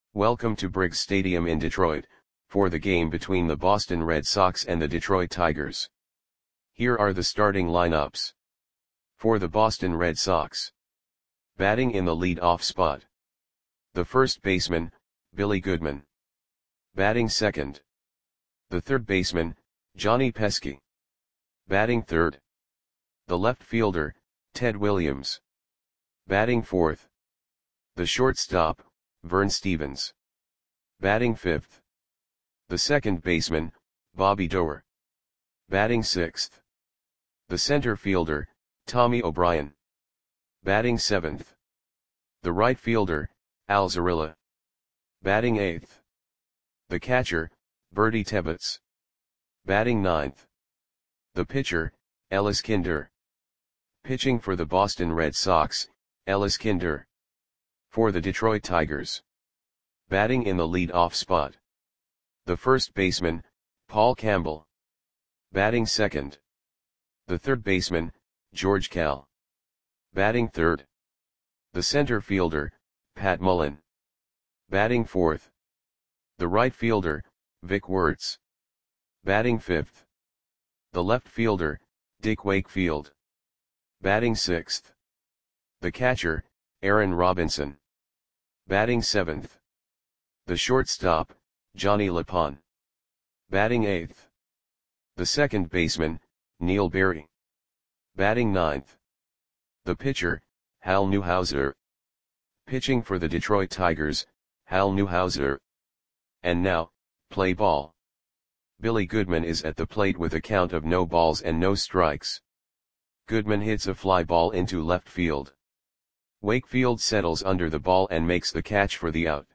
Welcome to Briggs Stadium in Detroit, for the game between the Boston Red Sox and the Detroit Tigers. Here are the starting lineups. For the Boston Red Sox. Batting in the lead-off spot. The first baseman, Billy Goodman. Batting second. The third baseman, Johnny Pesky. Batting third. The left fielder, Ted Williams. Batting fourth. The shortstop, Vern Stephens. Batting fifth. The second baseman, Bobby Doerr. Batting sixth. The center fielder, Tommy O'Brien. Batting seventh. The right fielder, Al Zarilla. Batting eighth. The catcher, Bertie Tebbetts. Batting ninth. The pitcher, Ellis Kinder. Pitching for the Boston Red Sox, Ellis Kinder. For the Detroit Tigers. Batting in the lead-off spot. The first baseman, Paul Campbell. Batting second. The third baseman, George Kell. Batting third. The center fielder, Pat Mullen. Batting fourth. The right fielder, Vic Wertz. Batting fifth. The left fielder, Dick Wakefield. Batting sixth. The catcher, Aaron Robinson. Batting seventh. The shortstop, Johnny LaPon. Batting eighth. The second baseman, Neil Berry. Batting ninth. The pitcher, Hal Newhouser. Pitching for the Detroit Tigers, Hal Newhouser. And now, play ball. Billy Goodman is at the plate with a count of no balls and no strikes. Goodman hits a fly ball into left field. Wakefield settles under the ball and makes the catch for the out.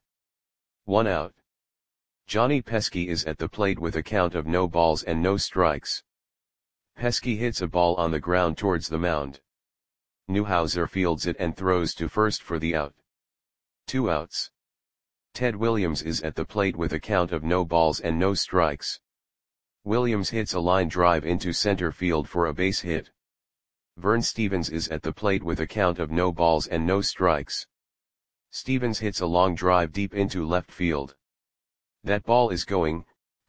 1 out. Johnny Pesky is at the plate with a count of no balls and no strikes. Pesky hits a ball on the ground towards the mound. Newhouser fields it and throws to first for the out. 2 outs. Ted Williams is at the plate with a count of no balls and no strikes. Williams hits a line drive into center field for a base hit. Vern Stephens is at the plate with a count of no balls and no strikes. Stephens hits a long drive deep into left field. That ball is gone.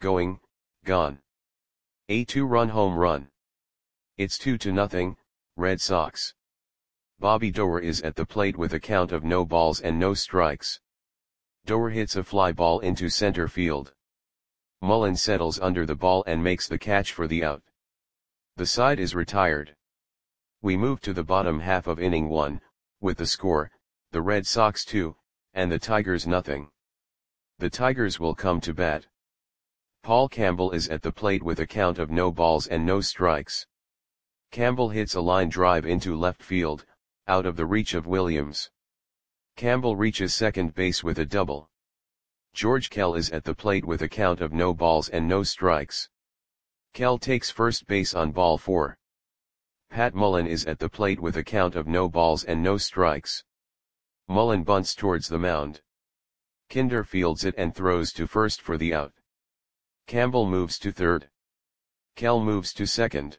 A 2-run home run. It's 2-0, Red Sox. Bobby Doerr is at the plate with a count of no balls and no strikes. Doerr hits a fly ball into center field. Mullen settles under the ball and makes the catch for the out. The side is retired. We move to the bottom half of inning 1, with the score, the Red Sox 2, and the Tigers 0. The Tigers will come to bat. Paul Campbell is at the plate with a count of no balls and no strikes. Campbell hits a line drive into left field, out of the reach of Williams. Campbell reaches second base with a double. George Kell is at the plate with a count of no balls and no strikes. Kell takes first base on ball 4. Pat Mullen is at the plate with a count of no balls and no strikes. Mullen bunts towards the mound. Kinder fields it and throws to first for the out. Campbell moves to third. Kell moves to second.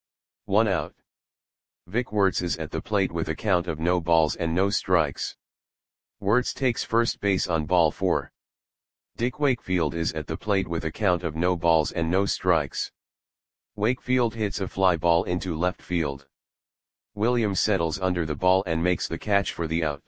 1 out. Vic Wertz is at the plate with a count of no balls and no strikes. Wertz takes first base on ball 4. Dick Wakefield is at the plate with a count of no balls and no strikes. Wakefield hits a fly ball into left field. Williams settles under the ball and makes the catch for the out.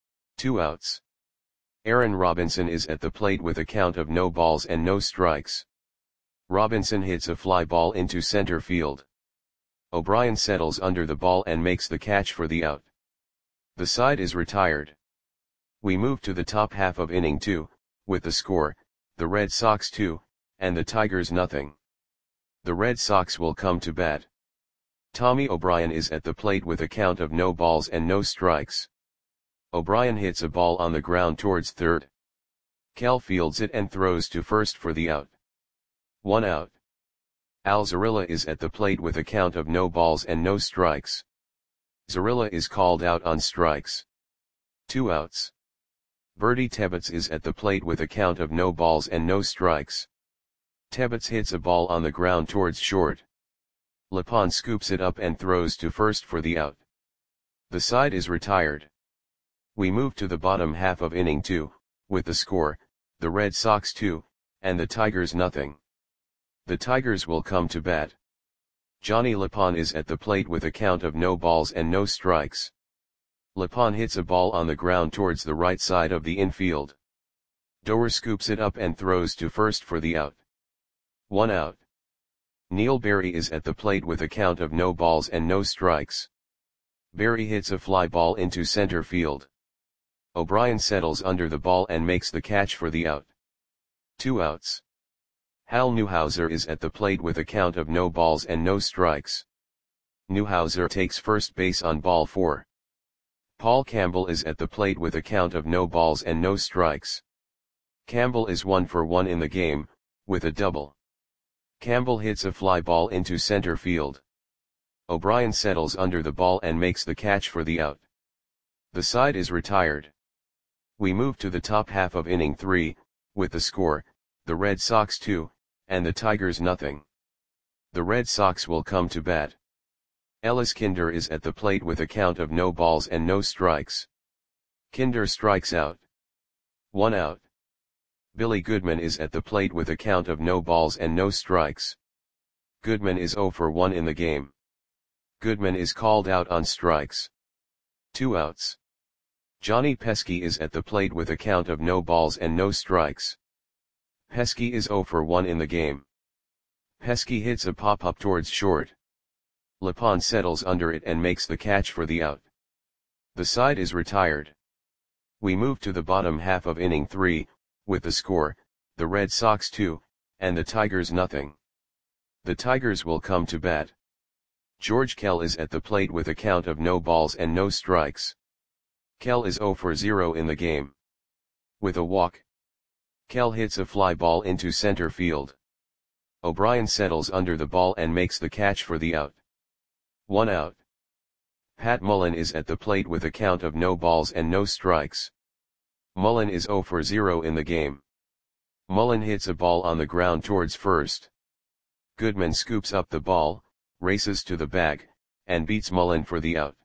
2 outs. Aaron Robinson is at the plate with a count of no balls and no strikes. Robinson hits a fly ball into center field. O'Brien settles under the ball and makes the catch for the out. The side is retired. We move to the top half of inning 2, with the score, the Red Sox 2, and the Tigers 0. The Red Sox will come to bat. Tommy O'Brien is at the plate with a count of no balls and no strikes. O'Brien hits a ball on the ground towards third. Kell fields it and throws to first for the out. 1 out. Al Zarilla is at the plate with a count of no balls and no strikes. Zarilla is called out on strikes. 2 outs. Bertie Tebbetts is at the plate with a count of no balls and no strikes. Tebbetts hits a ball on the ground towards short. LaPon scoops it up and throws to first for the out. The side is retired. We move to the bottom half of inning 2, with the score, the Red Sox 2, and the Tigers nothing. The Tigers will come to bat. Johnny Lapon is at the plate with a count of no balls and no strikes. Lapon hits a ball on the ground towards the right side of the infield. Doer scoops it up and throws to first for the out. 1 out. Neil Berry is at the plate with a count of no balls and no strikes. Berry hits a fly ball into center field. O'Brien settles under the ball and makes the catch for the out. 2 outs. Hal Newhouser is at the plate with a count of no balls and no strikes. Newhouser takes first base on ball 4. Paul Campbell is at the plate with a count of no balls and no strikes. Campbell is 1 for 1 in the game, with a double. Campbell hits a fly ball into center field. O'Brien settles under the ball and makes the catch for the out. The side is retired. We move to the top half of inning 3, with the score, the Red Sox 2, and the Tigers nothing. The Red Sox will come to bat. Ellis Kinder is at the plate with a count of no balls and no strikes. Kinder strikes out. 1 out. Billy Goodman is at the plate with a count of no balls and no strikes. Goodman is 0 for 1 in the game. Goodman is called out on strikes. 2 outs. Johnny Pesky is at the plate with a count of no balls and no strikes. Pesky is 0 for 1 in the game. Pesky hits a pop-up towards short. Lapon settles under it and makes the catch for the out. The side is retired. We move to the bottom half of inning 3, with the score, the Red Sox 2, and the Tigers nothing. The Tigers will come to bat. George Kell is at the plate with a count of no balls and no strikes. Kell is 0 for 0 in the game. With a walk. Kell hits a fly ball into center field. O'Brien settles under the ball and makes the catch for the out. 1 out. Pat Mullen is at the plate with a count of no balls and no strikes. Mullen is 0 for 0 in the game. Mullen hits a ball on the ground towards first. Goodman scoops up the ball, races to the bag, and beats Mullen for the out.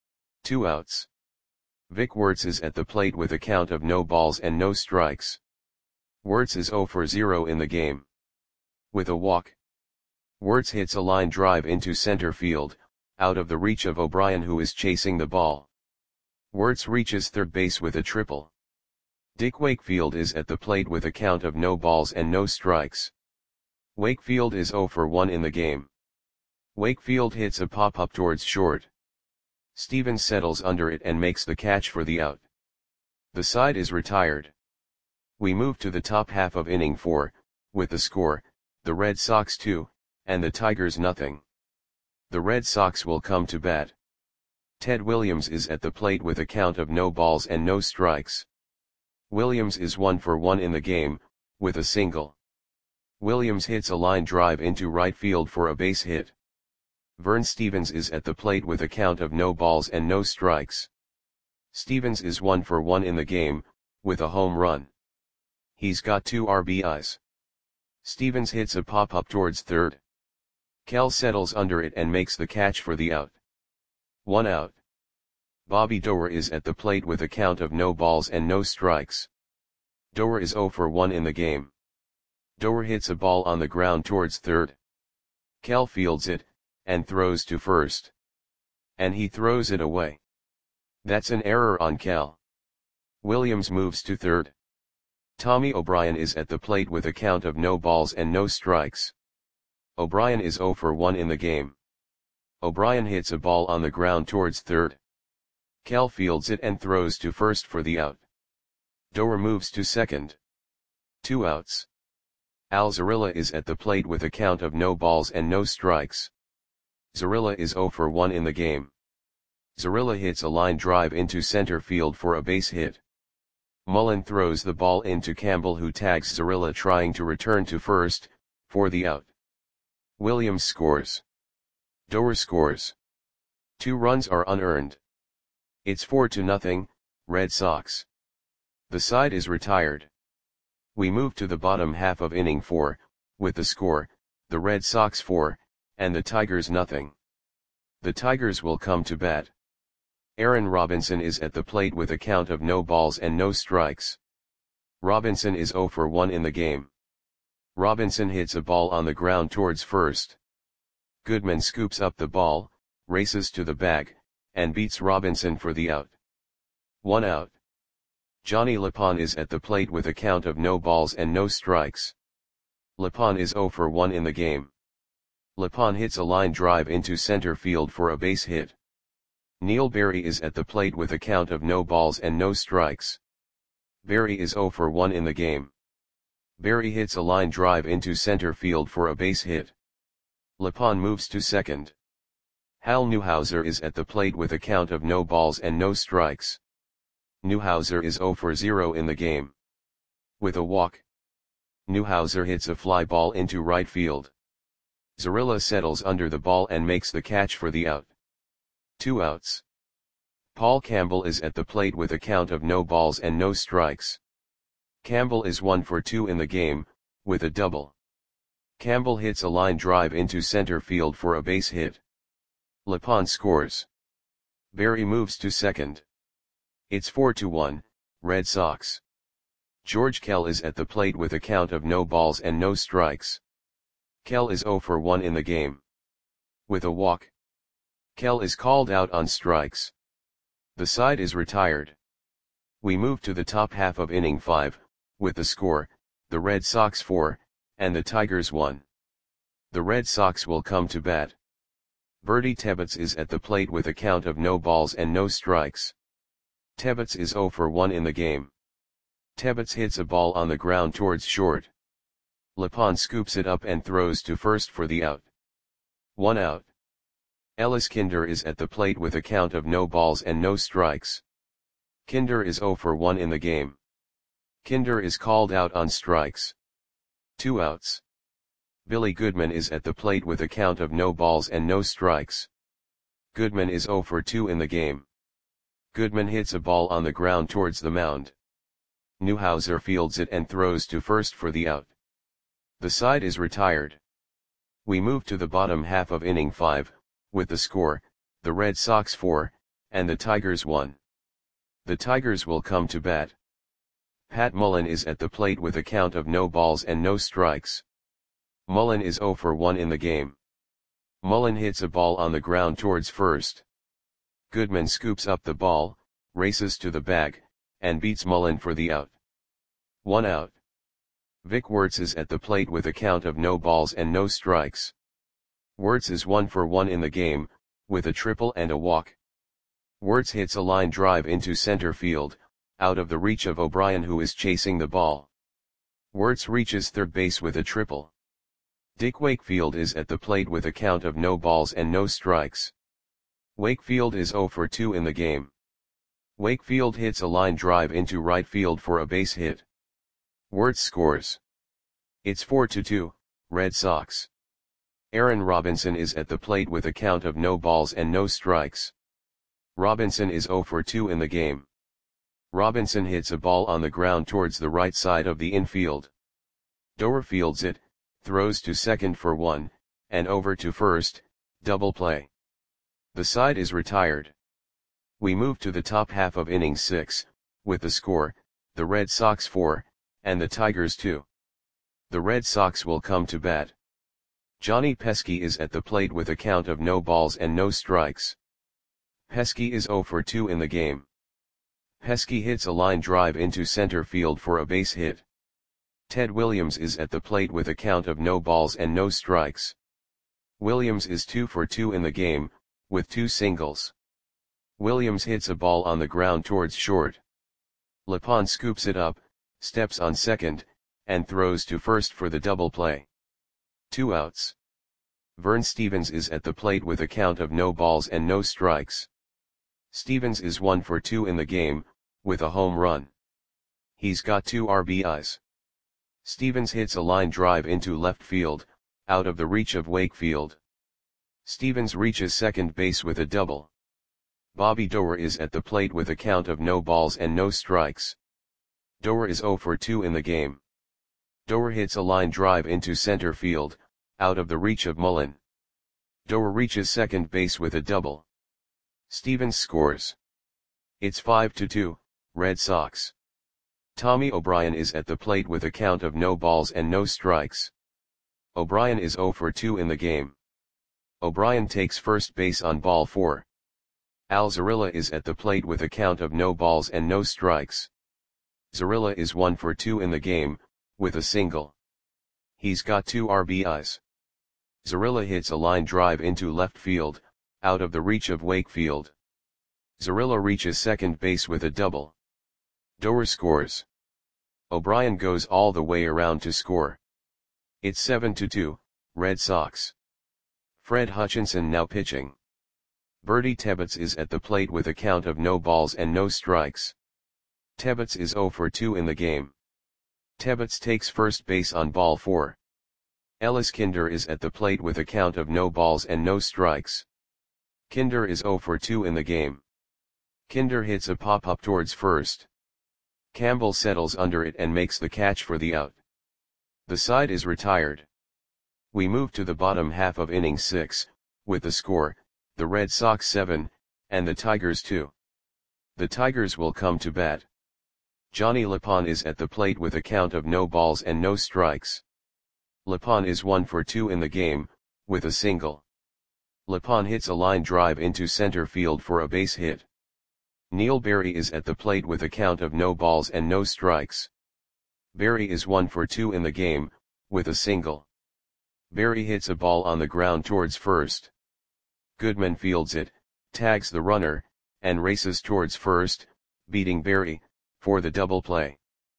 2 outs. Vic Wertz is at the plate with a count of no balls and no strikes. Wertz is 0 for 0 in the game. With a walk. Wertz hits a line drive into center field, out of the reach of O'Brien who is chasing the ball. Wertz reaches third base with a triple. Dick Wakefield is at the plate with a count of no balls and no strikes. Wakefield is 0 for 1 in the game. Wakefield hits a pop-up towards short. Stevens settles under it and makes the catch for the out. The side is retired. We move to the top half of inning 4, with the score, the Red Sox 2, and the Tigers nothing. The Red Sox will come to bat. Ted Williams is at the plate with a count of no balls and no strikes. Williams is 1 for 1 in the game, with a single. Williams hits a line drive into right field for a base hit. Vern Stevens is at the plate with a count of no balls and no strikes. Stevens is 1 for 1 in the game, with a home run. He's got 2 RBIs. Stevens hits a pop-up towards third. Kell settles under it and makes the catch for the out. 1 out. Bobby Doer is at the plate with a count of no balls and no strikes. Doer is 0 for 1 in the game. Doer hits a ball on the ground towards third. Kell fields it, and throws to first. And he throws it away. That's an error on Kell. Williams moves to third. Tommy O'Brien is at the plate with a count of no balls and no strikes. O'Brien is 0 for 1 in the game. O'Brien hits a ball on the ground towards third. Kell fields it and throws to first for the out. Doer moves to second. 2 outs. Al Zarilla is at the plate with a count of no balls and no strikes. Zarilla is 0 for 1 in the game. Zarilla hits a line drive into center field for a base hit. Mullen throws the ball into Campbell who tags Zarilla trying to return to first, for the out. Williams scores. Doer scores. 2 runs are unearned. It's 4-0, Red Sox. The side is retired. We move to the bottom half of inning 4, with the score, the Red Sox 4, and the Tigers nothing. The Tigers will come to bat. Aaron Robinson is at the plate with a count of no balls and no strikes. Robinson is 0 for 1 in the game. Robinson hits a ball on the ground towards first. Goodman scoops up the ball, races to the bag, and beats Robinson for the out. 1 out. Johnny Lapon is at the plate with a count of no balls and no strikes. Lapon is 0 for 1 in the game. Lapon hits a line drive into center field for a base hit. Neil Berry is at the plate with a count of no balls and no strikes. Berry is 0 for 1 in the game. Berry hits a line drive into center field for a base hit. Lapon moves to second. Hal Newhouser is at the plate with a count of no balls and no strikes. Newhouser is 0 for 0 in the game. With a walk, Newhouser hits a fly ball into right field. Zarilla settles under the ball and makes the catch for the out. 2 outs. Paul Campbell is at the plate with a count of no balls and no strikes. Campbell is 1 for 2 in the game, with a double. Campbell hits a line drive into center field for a base hit. Lapon scores. Berry moves to second. It's 4-1, Red Sox. George Kell is at the plate with a count of no balls and no strikes. Kell is 0 for 1 in the game. With a walk, Kell is called out on strikes. The side is retired. We move to the top half of inning 5, with the score, the Red Sox 4, and the Tigers 1. The Red Sox will come to bat. Bertie Tebbetts is at the plate with a count of no balls and no strikes. Tebbetts is 0 for 1 in the game. Tebbetts hits a ball on the ground towards short. Lapon scoops it up and throws to first for the out. 1 out. Ellis Kinder is at the plate with a count of no balls and no strikes. Kinder is 0 for 1 in the game. Kinder is called out on strikes. 2 outs. Billy Goodman is at the plate with a count of no balls and no strikes. Goodman is 0 for 2 in the game. Goodman hits a ball on the ground towards the mound. Newhouser fields it and throws to first for the out. The side is retired. We move to the bottom half of inning 5, with the score, the Red Sox 4, and the Tigers 1. The Tigers will come to bat. Pat Mullen is at the plate with a count of no balls and no strikes. Mullen is 0 for 1 in the game. Mullen hits a ball on the ground towards first. Goodman scoops up the ball, races to the bag, and beats Mullen for the out. 1 out. Vic Wertz is at the plate with a count of no balls and no strikes. Wertz is 1 for 1 in the game, with a triple and a walk. Wertz hits a line drive into center field, out of the reach of O'Brien, who is chasing the ball. Wertz reaches third base with a triple. Dick Wakefield is at the plate with a count of no balls and no strikes. Wakefield is 0 for 2 in the game. Wakefield hits a line drive into right field for a base hit. Wertz scores. It's 4-2, Red Sox. Aaron Robinson is at the plate with a count of no balls and no strikes. Robinson is 0 for 2 in the game. Robinson hits a ball on the ground towards the right side of the infield. Doer fields it, throws to second for 1, and over to first, double play. The side is retired. We move to the top half of inning 6, with the score, the Red Sox 4, and the Tigers 2. The Red Sox will come to bat. Johnny Pesky is at the plate with a count of no balls and no strikes. Pesky is 0 for 2 in the game. Pesky hits a line drive into center field for a base hit. Ted Williams is at the plate with a count of no balls and no strikes. Williams is 2 for 2 in the game, with 2 singles. Williams hits a ball on the ground towards short. Lapon scoops it up, steps on second, and throws to first for the double play. 2 outs. Vern Stevens is at the plate with a count of no balls and no strikes. Stevens is 1 for 2 in the game, with a home run. He's got 2 RBIs. Stevens hits a line drive into left field, out of the reach of Wakefield. Stevens reaches second base with a double. Bobby Doer is at the plate with a count of no balls and no strikes. Doer is 0 for 2 in the game. Doer hits a line drive into center field, out of the reach of Mullen. Doer reaches second base with a double. Stevens scores. It's 5-2, Red Sox. Tommy O'Brien is at the plate with a count of no balls and no strikes. O'Brien is 0 for 2 in the game. O'Brien takes first base on ball 4. Al Zarilla is at the plate with a count of no balls and no strikes. Zarilla is 1 for 2 in the game, with a single. He's got 2 RBIs. Zarilla hits a line drive into left field, out of the reach of Wakefield. Zarilla reaches second base with a double. Doer scores. O'Brien goes all the way around to score. It's 7-2, Red Sox. Fred Hutchinson now pitching. Bertie Tebbetts is at the plate with a count of no balls and no strikes. Tebbetts is 0 for 2 in the game. Tebbetts takes first base on ball 4. Ellis Kinder is at the plate with a count of no balls and no strikes. Kinder is 0 for 2 in the game. Kinder hits a pop-up towards first. Campbell settles under it and makes the catch for the out. The side is retired. We move to the bottom half of inning 6, with the score, the Red Sox 7, and the Tigers 2. The Tigers will come to bat. Johnny Lapon is at the plate with a count of no balls and no strikes. Lapon is 1 for 2 in the game, with a single. Lapon hits a line drive into center field for a base hit. Neil Berry is at the plate with a count of no balls and no strikes. Berry is 1 for 2 in the game, with a single. Berry hits a ball on the ground towards first. Goodman fields it, tags the runner, and races towards first, beating Berry, for the double play.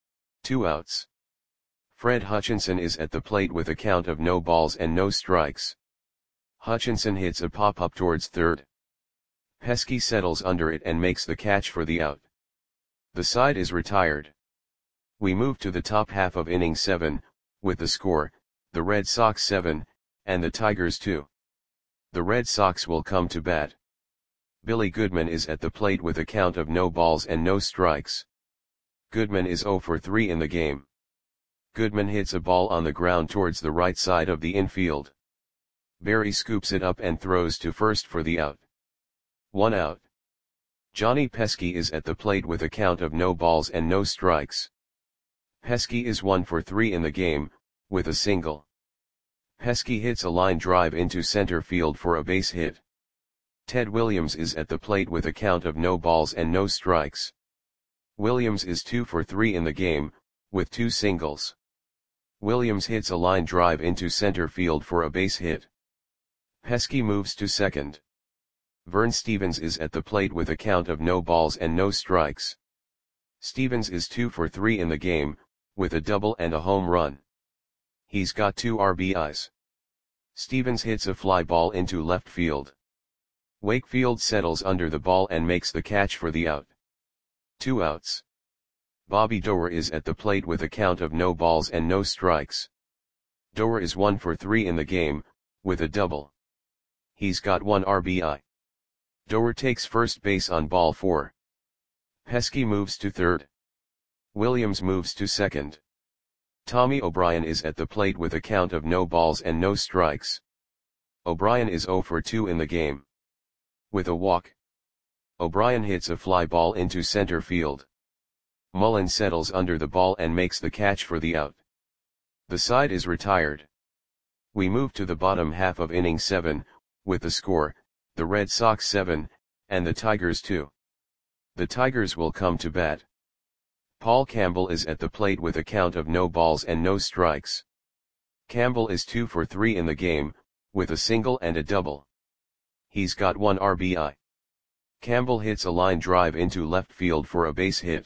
2 outs. Fred Hutchinson is at the plate with a count of no balls and no strikes. Hutchinson hits a pop-up towards third. Pesky settles under it and makes the catch for the out. The side is retired. We move to the top half of inning 7, with the score, the Red Sox 7, and the Tigers 2. The Red Sox will come to bat. Billy Goodman is at the plate with a count of no balls and no strikes. Goodman is 0 for 3 in the game. Goodman hits a ball on the ground towards the right side of the infield. Berry scoops it up and throws to first for the out. 1 out. Johnny Pesky is at the plate with a count of no balls and no strikes. Pesky is 1 for 3 in the game, with a single. Pesky hits a line drive into center field for a base hit. Ted Williams is at the plate with a count of no balls and no strikes. Williams is 2 for 3 in the game, with 2 singles. Williams hits a line drive into center field for a base hit. Pesky moves to second. Vern Stevens is at the plate with a count of no balls and no strikes. Stevens is 2 for 3 in the game, with a double and a home run. He's got 2 RBIs. Stevens hits a fly ball into left field. Wakefield settles under the ball and makes the catch for the out. 2 outs. Bobby Doer is at the plate with a count of no balls and no strikes. Doer is 1 for 3 in the game, with a double. He's got 1 RBI. Doer takes first base on ball 4. Pesky moves to third. Williams moves to second. Tommy O'Brien is at the plate with a count of no balls and no strikes. O'Brien is 0 for 2 in the game. With a walk. O'Brien hits a fly ball into center field. Mullen settles under the ball and makes the catch for the out. The side is retired. We move to the bottom half of inning 7, with the score, the Red Sox 7, and the Tigers 2. The Tigers will come to bat. Paul Campbell is at the plate with a count of no balls and no strikes. Campbell is 2 for 3 in the game, with a single and a double. He's got 1 RBI. Campbell hits a line drive into left field for a base hit.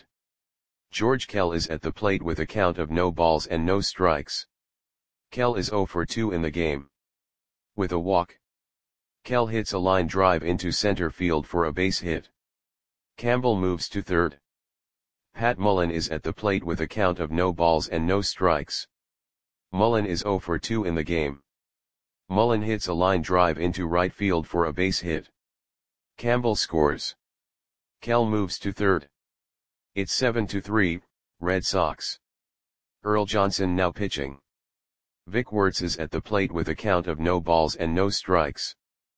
George Kell is at the plate with a count of no balls and no strikes. Kell is 0 for 2 in the game. With a walk. Kell hits a line drive into center field for a base hit. Campbell moves to third. Pat Mullen is at the plate with a count of no balls and no strikes. Mullen is 0 for 2 in the game. Mullen hits a line drive into right field for a base hit. Campbell scores. Kell moves to third. It's 7-3, Red Sox. Earl Johnson now pitching. Vic Wertz is at the plate with a count of no balls and no strikes.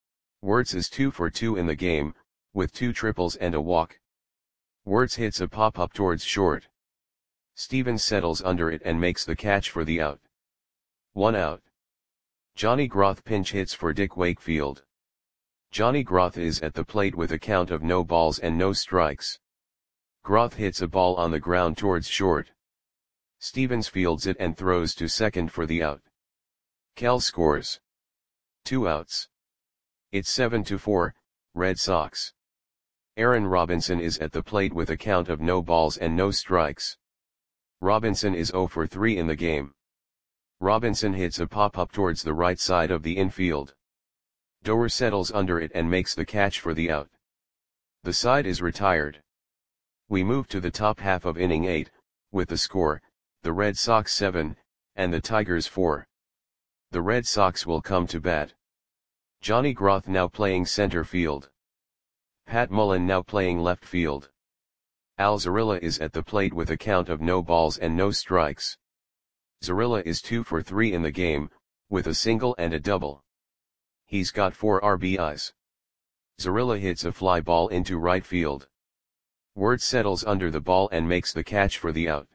Wertz is 2 for 2 in the game, with 2 triples and a walk. Wertz hits a pop-up towards short. Stevens settles under it and makes the catch for the out. 1 out. Johnny Groth pinch hits for Dick Wakefield. Johnny Groth is at the plate with a count of no balls and no strikes. Groth hits a ball on the ground towards short. Stevens fields it and throws to second for the out. Kell scores. 2 outs. It's 7-4, Red Sox. Aaron Robinson is at the plate with a count of no balls and no strikes. Robinson is 0 for 3 in the game. Robinson hits a pop-up towards the right side of the infield. Doer settles under it and makes the catch for the out. The side is retired. We move to the top half of inning 8, with the score, the Red Sox 7, and the Tigers 4. The Red Sox will come to bat. Johnny Groth now playing center field. Pat Mullen now playing left field. Al Zarilla is at the plate with a count of no balls and no strikes. Zarilla is 2 for 3 in the game, with a single and a double. He's got 4 RBIs. Zarilla hits a fly ball into right field. Wirtz settles under the ball and makes the catch for the out.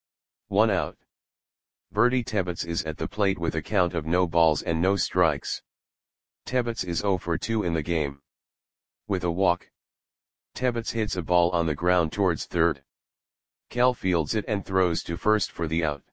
1 out. Bertie Tebbetts is at the plate with a count of no balls and no strikes. Tebbetts is 0 for 2 in the game. With a walk, Tebbetts hits a ball on the ground towards third. Kell fields it and throws to first for the out.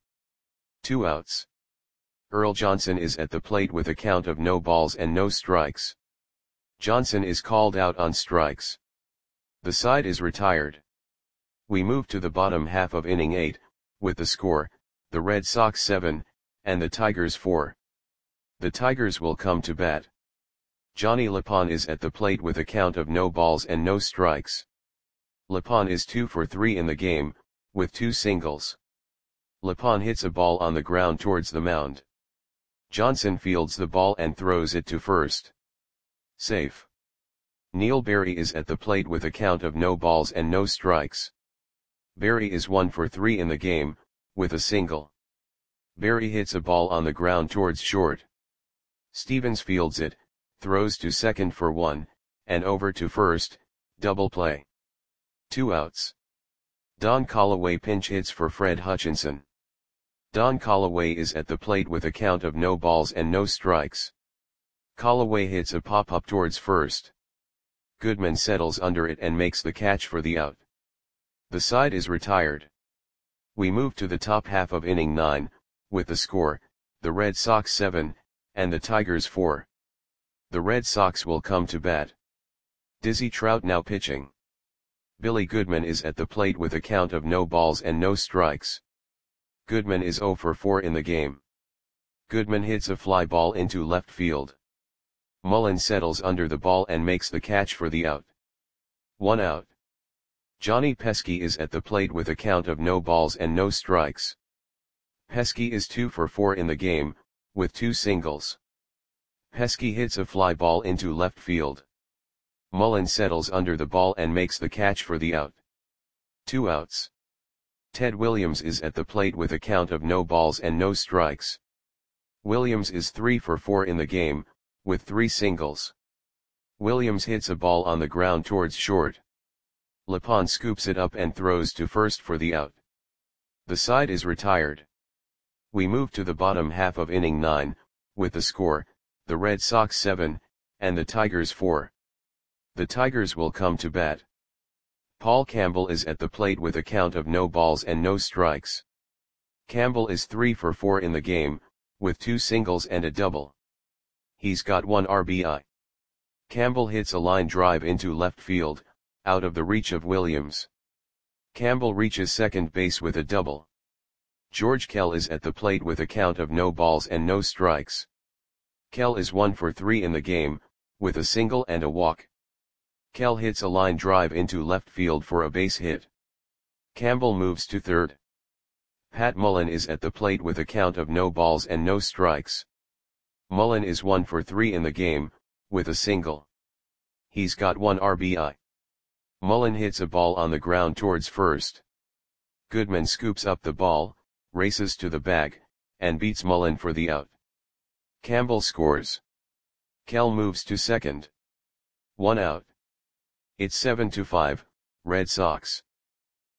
2 outs. Earl Johnson is at the plate with a count of no balls and no strikes. Johnson is called out on strikes. The side is retired. We move to the bottom half of inning 8, with the score, the Red Sox 7, and the Tigers 4. The Tigers will come to bat. Johnny Lapon is at the plate with a count of no balls and no strikes. Lapon is 2 for 3 in the game, with 2 singles. Lapon hits a ball on the ground towards the mound. Johnson fields the ball and throws it to first. Safe. Neil Berry is at the plate with a count of no balls and no strikes. Berry is 1 for 3 in the game, with a single. Berry hits a ball on the ground towards short. Stevens fields it, throws to second for 1, and over to first, double play. 2 outs. Don Callaway pinch hits for Fred Hutchinson. Don Callaway is at the plate with a count of no balls and no strikes. Callaway hits a pop-up towards first. Goodman settles under it and makes the catch for the out. The side is retired. We move to the top half of inning 9, with the score, the Red Sox 7, and the Tigers 4. The Red Sox will come to bat. Dizzy Trout now pitching. Billy Goodman is at the plate with a count of no balls and no strikes. Goodman is 0 for 4 in the game. Goodman hits a fly ball into left field. Mullen settles under the ball and makes the catch for the out. 1 out. Johnny Pesky is at the plate with a count of no balls and no strikes. Pesky is 2 for 4 in the game, with 2 singles. Pesky hits a fly ball into left field. Mullen settles under the ball and makes the catch for the out. 2 outs. Ted Williams is at the plate with a count of no balls and no strikes. Williams is 3 for 4 in the game, with 3 singles. Williams hits a ball on the ground towards short. Lapon scoops it up and throws to first for the out. The side is retired. We move to the bottom half of inning 9, with the score, the Red Sox 7, and the Tigers 4. The Tigers will come to bat. Paul Campbell is at the plate with a count of no balls and no strikes. Campbell is 3 for 4 in the game, with 2 singles and a double. He's got 1 RBI. Campbell hits a line drive into left field, out of the reach of Williams. Campbell reaches second base with a double. George Kell is at the plate with a count of no balls and no strikes. Kell is 1 for 3 in the game, with a single and a walk. Kell hits a line drive into left field for a base hit. Campbell moves to third. Pat Mullen is at the plate with a count of no balls and no strikes. Mullen is 1 for 3 in the game, with a single. He's got 1 RBI. Mullen hits a ball on the ground towards first. Goodman scoops up the ball, races to the bag, and beats Mullen for the out. Campbell scores. Kell moves to second. 1 out. It's 7-5, Red Sox.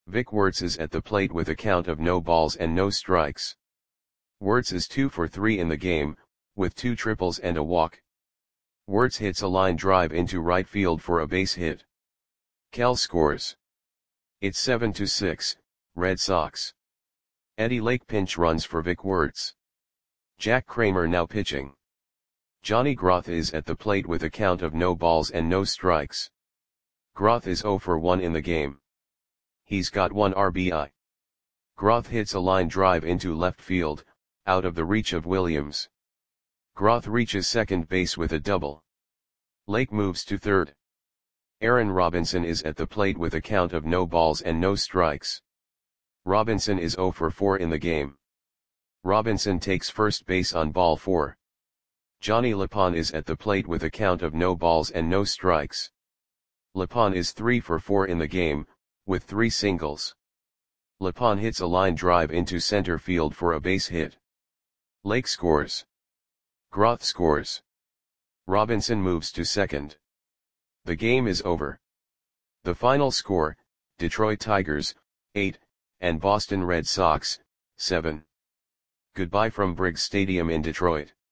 Vic Wertz is at the plate with a count of no balls and no strikes. Wertz is 2 for 3 in the game, with 2 triples and a walk. Wertz hits a line drive into right field for a base hit. Cal scores. It's 7-6, Red Sox. Eddie Lake pinch runs for Vic Wertz. Jack Kramer now pitching. Johnny Groth is at the plate with a count of no balls and no strikes. Groth is 0 for 1 in the game. He's got 1 RBI. Groth hits a line drive into left field, out of the reach of Williams. Groth reaches second base with a double. Lake moves to third. Aaron Robinson is at the plate with a count of no balls and no strikes. Robinson is 0 for 4 in the game. Robinson takes first base on ball 4. Johnny Lapon is at the plate with a count of no balls and no strikes. Lapon is 3 for 4 in the game, with 3 singles. Lapon hits a line drive into center field for a base hit. Lake scores. Groth scores. Robinson moves to second. The game is over. The final score, Detroit Tigers, 8, and Boston Red Sox, 7. Goodbye from Briggs Stadium in Detroit.